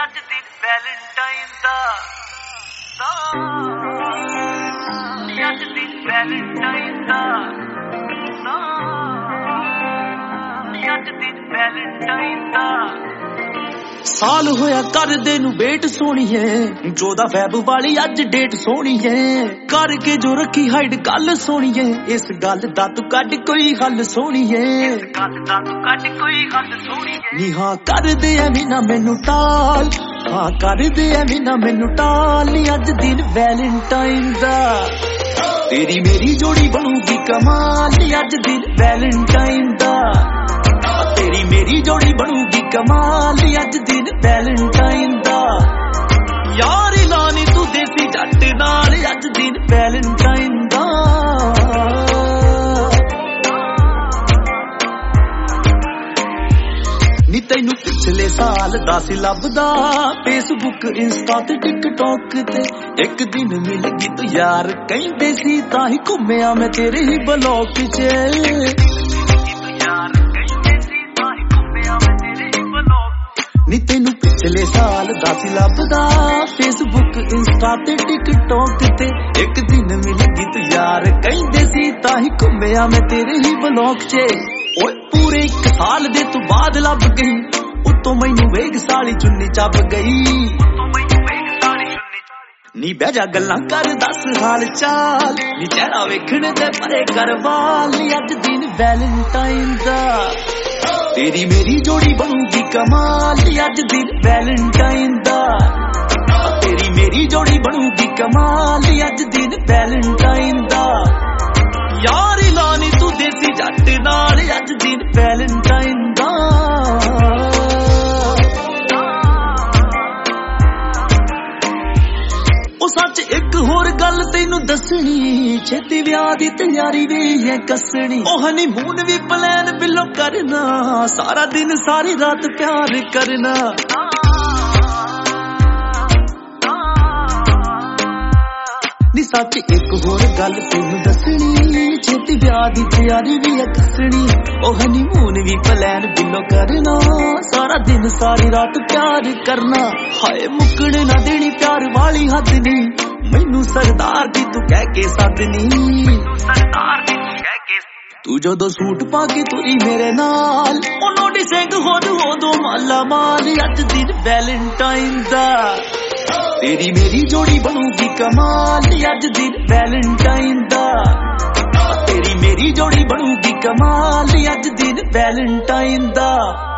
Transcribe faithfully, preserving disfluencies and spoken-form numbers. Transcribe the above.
ਅੱਜ ਦਿਨ ਵੈਲੈਂਟਾਈਨ ਦਾ ਅੱਜ ਦਿਨ ਵੈਲੈਂਟਾਈਨ ਦਾ ਅੱਜ ਦਿਨ ਵੈਲੈਂਟਾਈਨ ਦਾ ਸਾਲ ਹੋਇਆ ਕਰਦੇ ਨੂੰ ਵੇਟ ਸੋਣੀਏ ਜੋਦਾ ਫੈਬ ਵਾਲੀ ਅੱਜ ਡੇਟ ਸੋਣੀਏ ਕਰਕੇ ਜੋ ਰੱਖੀ ਹਾਈਡ ਗੱਲ ਸੋਣੀਏ ਇਸ ਗੱਲ ਦਾ ਤੂੰ ਕੱਢ ਕੋਈ ਹੱਲ ਸੋਣੀਏ ਇਸ ਗੱਲ ਦਾ ਤੂੰ ਕੱਢ ਕੋਈ ਹੱਲ ਸੋਣੀਏ ਨੀ ਹਾਂ ਕਰਦੇ ਐਵੇਂ ਨਾ ਮੈਨੂੰ ਟਾਲ ਹਾਂ ਕਰਦੇ ਐਵੇਂ ਨਾ ਮੈਨੂੰ ਟਾਲ ਨੀ ਅੱਜ ਦਿਨ ਵੈਲੈਂਟਾਈਨ ਦਾ ਤੇਰੀ ਮੇਰੀ ਜੋੜੀ ਬਣੂਗੀ ਕਮਾਲ ਨੀ ਅੱਜ ਦਿਨ ਵੈਲੈਂਟਾਈਨ ਦਾ ਤੇਰੀ ਮੇਰੀ ਜੋੜੀ ਬਣੂਗੀ ਕਮਾਲ ਨੀ ਅੱਜ ਦਿਨ ਵੈਲੈਂਟਾਈਨ ਦਾ ਯਾਰੀ ਲਾਨੀ ਤੂੰ ਦੇਸੀ ਜੱਟ ਨਾਲ ਅੱਜ ਦਿਨ ਵੈਲੈਂਟਾਈਨ ਦਾ ਨੀ ਤੈਨੂੰ ਪਿਛਲੇ ਸਾਲ ਦਾ ਸੀ ਲੱਭਦਾ ਫੇਸਬੁੱਕ ਇੰਸਟਾ ਤੇ ਟਿਕਟੌਕ ਤੇ ਇੱਕ ਦਿਨ ਮਿਲ ਗਈ ਤੂੰ ਯਾਰ ਕਹਿੰਦੇ ਸੀ ਤਾਂ ਹੀ ਘੁੰਮਿਆ ਮੈਂ ਤੇਰੇ ਹੀ ਬਲੌਕ 'ਚ ਨੀ ਤੈਨੂੰ ਪਿਛਲੇ ਸਾਲ ਦਾ ਸੀ ਲੱਭਦਾ ਫੇਸਬੁੱਕ ਇੰਸਟਾ ਤੇ ਟਿਕਟੌਕ ਤੇ ਇੱਕ ਦਿਨ ਮਿਲ ਗਈ ਤੂੰ ਯਾਰ ਕਹਿੰਦੇ ਸੀ ਤਾਂ ਹੀ ਘੁੰਮਿਆ ਮੈਂ ਤੇਰੇ ਹੀ ਬਲੌਕ 'ਚ ਓਏ ਪੂਰੇ ਇੱਕ ਸਾਲ ਦੇ ਤੂੰ ਬਾਅਦ ਲੱਭ ਗਈ ਉੱਤੋਂ ਮੈਨੂੰ ਵੇਗ ਸਾਲੀ ਚੁੰਨੀ ਚੱਬ ਗਈ ਨੀ ਬਹਿ ਜਾ ਗੱਲਾਂ ਕਰ ਦੱਸ ਹਾਲ ਚਾਲ ਨੀ ਚਿਹਰਾ ਵੇਖਣ ਤੇ ਪਰੇ ਕਰਵਾਲ ਨੀ ਅੱਜ ਦਿਨ ਵੈਲੈਂਟਾਈਨ ਦਾ ਤੇਰੀ ਮੇਰੀ ਜੋੜੀ ਬਣੂਗੀ ਕਮਾਲ ਨੀ ਅੱਜ ਦਿਨ ਵੈਲੈਂਟਾਈਨ ਦਾ ਤੇਰੀ ਮੇਰੀ ਜੋੜੀ ਬਣੂਗੀ ਕਮਾਲ ਨੀ ਅੱਜ ਦਿਨ ਵੈਲੈਂਟਾਈਨ ਦਾ ਯਾਰੀ ਲਾਨੀ ਤੂੰ ਦੇਸੀ ਜੱਟ ਨਾਲ ਅੱਜ ਦਿਨ ਵੈਲੈਂਟਾਈਨ ਦਾ ਉਹ ਸੱਚ ਇੱਕ ਹੋਰ ਗੱਲ ਤੈਨੂੰ ਦੱਸਣੀ ਛੇਤੀ ਵਿਆਹ ਦੀ ਤਿਆਰੀ ਵੀ ਹੈ ਕੱਸਣੀ ਉਹ ਹਨੀਮੂਨ ਵੀ ਪਲਾਨ ਬਿੱਲੋ ਕਰਨਾ ਸਾਰਾ ਦਿਨ ਸਾਰੀ ਰਾਤ ਪਿਆਰ ਕਰਨਾ ਨੀ ਸੱਚ ਇੱਕ ਹੋਰ ਗੱਲ ਤੈਨੂੰ ਦੱਸਣੀ ਛੇਤੀ ਵਿਆਹ ਦੀ ਤਿਆਰੀ ਵੀ ਹੈ ਕੱਸਣੀ ਉਹ ਹਨੀਮੂਨ ਵੀ ਪਲਾਨ ਬਿੱਲੋ ਕਰਨਾ ਸਾਰਾ ਦਿਨ ਸਾਰੀ ਰਾਤ ਪਿਆਰ ਕਰਨਾ ਹਾਏ ਮੁੱਕਣ ਨਾ ਦੇਣੀ ਪਿਆਰ ਵਾਲੀ ਹੱਦ ਨੀ ਮੈਨੂੰ ਸਰਦਾਰ ਦੀ ਤੂੰ ਕਹਿ ਕੇ ਸੱਦਨੀ ਸਰਦਾਰ ਦੀ ਤੂੰ ਕਹਿ ਕੇ ਤੂੰ ਜਦੋਂ ਸੂਟ ਪਾ ਕੇ ਤੁਰੀ ਮੇਰੇ ਨਾਲ ਉਹ ਨੋਟੀ ਸਿੰਘ ਹੋਦ ਹੋਦੋ ਮਾਲਾ ਮਾਲ ਅੱਜ ਦਿਨ ਵੈਲੈਂਟਾਈਨ ਦਾ ਤੇਰੀ ਮੇਰੀ ਜੋੜੀ ਬਣੂਗੀ ਕਮਾਲ ਅੱਜ ਦਿਨ ਵੈਲੈਂਟਾਈਨ ਦਾ ਤੇਰੀ ਮੇਰੀ ਜੋੜੀ ਬਣੂਗੀ ਕਮਾਲ ਅੱਜ ਦਿਨ ਵੈਲੈਂਟਾਈਨ ਦਾ